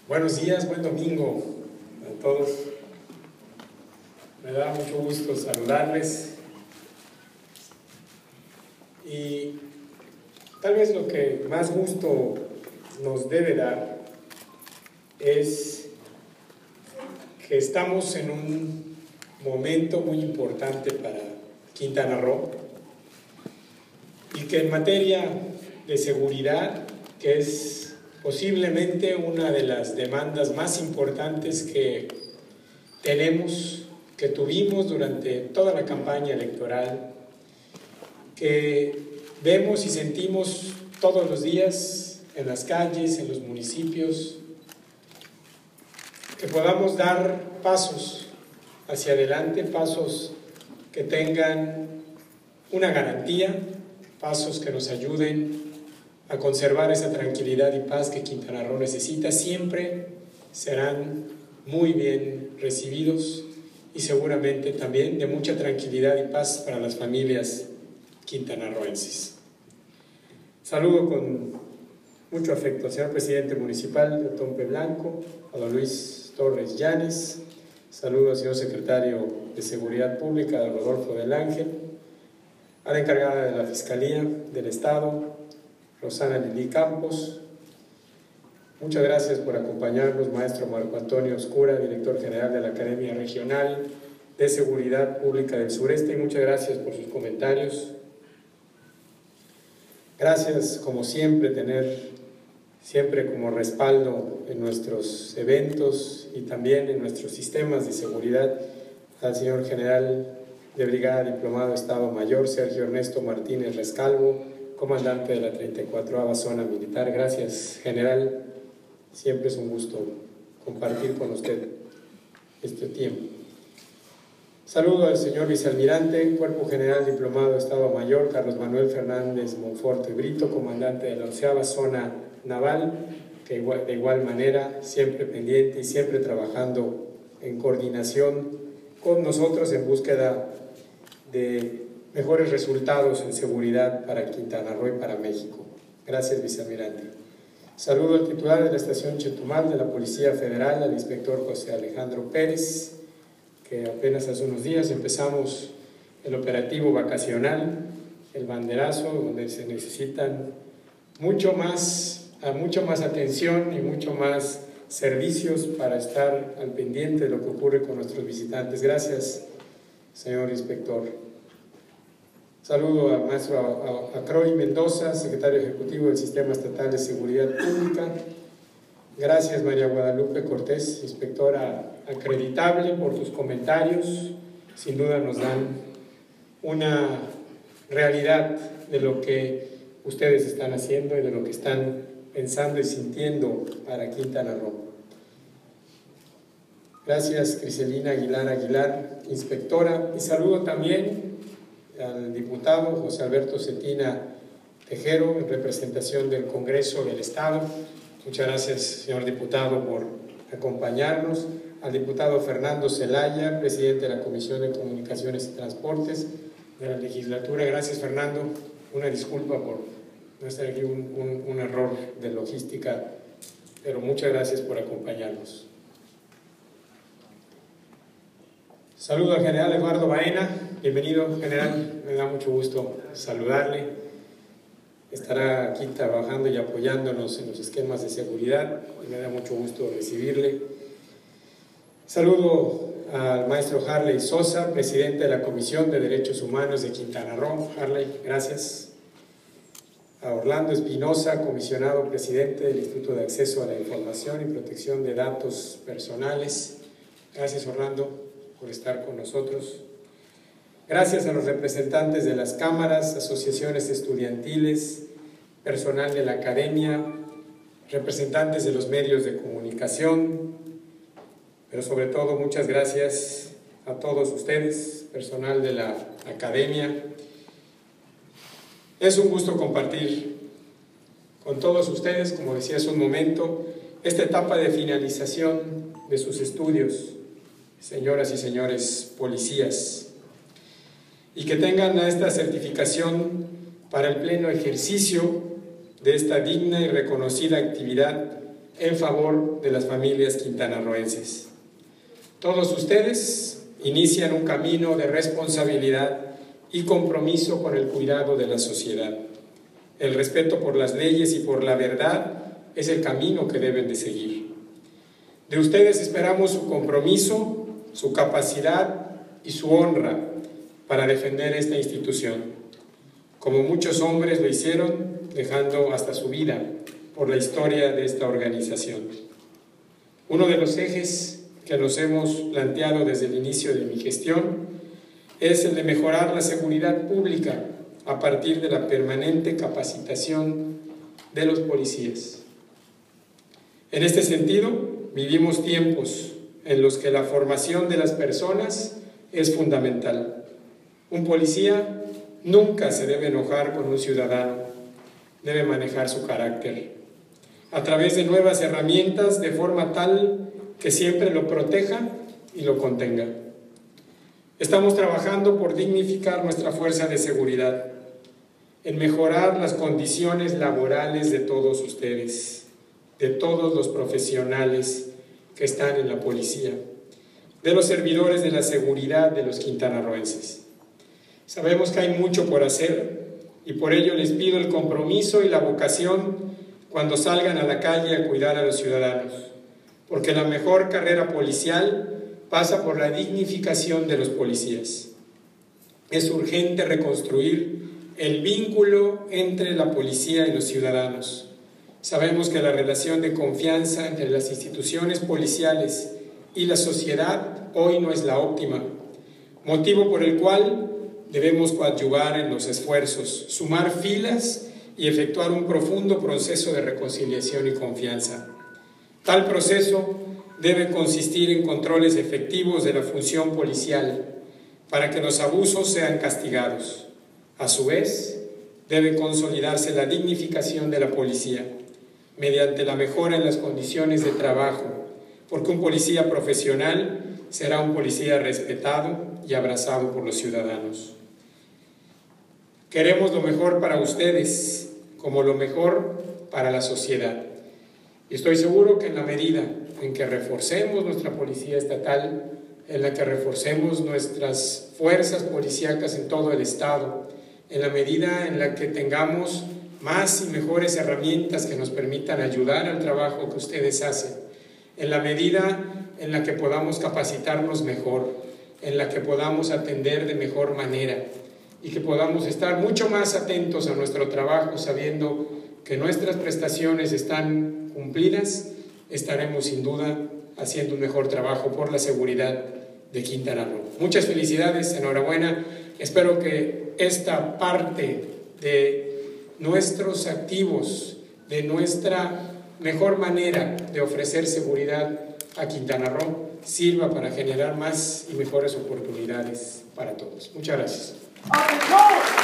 Buenos días, buen domingo a todos. Me da mucho gusto saludarles. Y tal vez lo que más gusto nos debe dar es que estamos en un momento muy importante para Quintana Roo y que en materia de seguridad, que es posiblemente una de las demandas más importantes que tenemos, que tuvimos durante toda la campaña electoral, que vemos y sentimos todos los días en las calles, en los municipios, que podamos dar pasos hacia adelante, pasos que tengan una garantía, pasos que nos ayuden a conservar esa tranquilidad y paz que Quintana Roo necesita. Siempre serán muy bien recibidos y seguramente también de mucha tranquilidad y paz para las familias quintanarroenses. Saludo con mucho afecto al señor presidente municipal de Otompe Blanco, a don Luis Torres Llanes. Saludo al señor secretario de Seguridad Pública, don Rodolfo del Ángel, a la encargada de la Fiscalía del Estado, Rosana Lili Campos. Muchas gracias por acompañarnos, maestro Marco Antonio Oscura, director general de la Academia Regional de Seguridad Pública del Sureste, y muchas gracias por sus comentarios. Gracias, como siempre, tener siempre como respaldo en nuestros eventos y también en nuestros sistemas de seguridad al señor general de Brigada Diplomado Estado Mayor, Sergio Ernesto Martínez Rescalvo, comandante de la 34ª Zona Militar. Gracias, general. Siempre es un gusto compartir con usted este tiempo. Saludo al señor vicealmirante, Cuerpo General Diplomado Estado Mayor, Carlos Manuel Fernández Monforte Brito, comandante de la 11ª Zona Naval, que de igual manera siempre pendiente y siempre trabajando en coordinación con nosotros en búsqueda de mejores resultados en seguridad para Quintana Roo y para México. Gracias, vicealmirante. Saludo al titular de la estación Chetumal de la Policía Federal, al inspector José Alejandro Pérez, que apenas hace unos días empezamos el operativo vacacional, el banderazo, donde se necesitan mucho más atención y mucho más servicios para estar al pendiente de lo que ocurre con nuestros visitantes. Gracias, señor inspector. Saludo al maestro Acroy Mendoza, secretario ejecutivo del Sistema Estatal de Seguridad Pública. Gracias, María Guadalupe Cortés, inspectora acreditable, por tus comentarios. Sin duda nos dan una realidad de lo que ustedes están haciendo y de lo que están pensando y sintiendo para Quintana Roo. Gracias, Criselina Aguilar, inspectora. Y saludo también al diputado José Alberto Cetina Tejero, en representación del Congreso del Estado. Muchas gracias, señor diputado, por acompañarnos. Al diputado Fernando Zelaya, presidente de la Comisión de Comunicaciones y Transportes de la legislatura. Gracias, Fernando. Una disculpa por no estar aquí, un error de logística, pero muchas gracias por acompañarnos. Saludo al general Eduardo Baena. Bienvenido, general. Me da mucho gusto saludarle. Estará aquí trabajando y apoyándonos en los esquemas de seguridad y me da mucho gusto recibirle. Saludo al maestro Harley Sosa, presidente de la Comisión de Derechos Humanos de Quintana Roo. Harley, gracias. A Orlando Espinosa, comisionado presidente del Instituto de Acceso a la Información y Protección de Datos Personales. Gracias, Orlando, por estar con nosotros. Gracias a los representantes de las cámaras, asociaciones estudiantiles, personal de la academia, representantes de los medios de comunicación, pero sobre todo muchas gracias a todos ustedes, personal de la academia. Es un gusto compartir con todos ustedes, como decía hace un momento, esta etapa de finalización de sus estudios, señoras y señores policías, y que tengan esta certificación para el pleno ejercicio de esta digna y reconocida actividad en favor de las familias quintanarroenses. Todos ustedes inician un camino de responsabilidad y compromiso con el cuidado de la sociedad. El respeto por las leyes y por la verdad es el camino que deben de seguir. De ustedes esperamos su compromiso, su capacidad y su honra para defender esta institución, como muchos hombres lo hicieron, dejando hasta su vida por la historia de esta organización. Uno de los ejes que nos hemos planteado desde el inicio de mi gestión es el de mejorar la seguridad pública a partir de la permanente capacitación de los policías. En este sentido, vivimos tiempos en los que la formación de las personas es fundamental. Un policía nunca se debe enojar con un ciudadano, debe manejar su carácter a través de nuevas herramientas de forma tal que siempre lo proteja y lo contenga. Estamos trabajando por dignificar nuestra fuerza de seguridad, en mejorar las condiciones laborales de todos ustedes, de todos los profesionales que están en la policía, de los servidores de la seguridad de los quintanarroenses. Sabemos que hay mucho por hacer y por ello les pido el compromiso y la vocación cuando salgan a la calle a cuidar a los ciudadanos, porque la mejor carrera policial pasa por la dignificación de los policías. Es urgente reconstruir el vínculo entre la policía y los ciudadanos. Sabemos que la relación de confianza entre las instituciones policiales y la sociedad hoy no es la óptima, motivo por el cual debemos coadyuvar en los esfuerzos, sumar filas y efectuar un profundo proceso de reconciliación y confianza. Tal proceso debe consistir en controles efectivos de la función policial para que los abusos sean castigados. A su vez, debe consolidarse la dignificación de la policía mediante la mejora en las condiciones de trabajo, porque un policía profesional será un policía respetado y abrazado por los ciudadanos. Queremos lo mejor para ustedes, como lo mejor para la sociedad. Y estoy seguro que en la medida en que reforcemos nuestra policía estatal, en la que reforcemos nuestras fuerzas policíacas en todo el estado, en la medida en la que tengamos más y mejores herramientas que nos permitan ayudar al trabajo que ustedes hacen, en la medida en la que podamos capacitarnos mejor, en la que podamos atender de mejor manera y que podamos estar mucho más atentos a nuestro trabajo, sabiendo que nuestras prestaciones están cumplidas, estaremos sin duda haciendo un mejor trabajo por la seguridad de Quintana Roo. Muchas felicidades, enhorabuena. Espero que esta parte de nuestros activos, de nuestra mejor manera de ofrecer seguridad a Quintana Roo, sirva para generar más y mejores oportunidades para todos. Muchas gracias.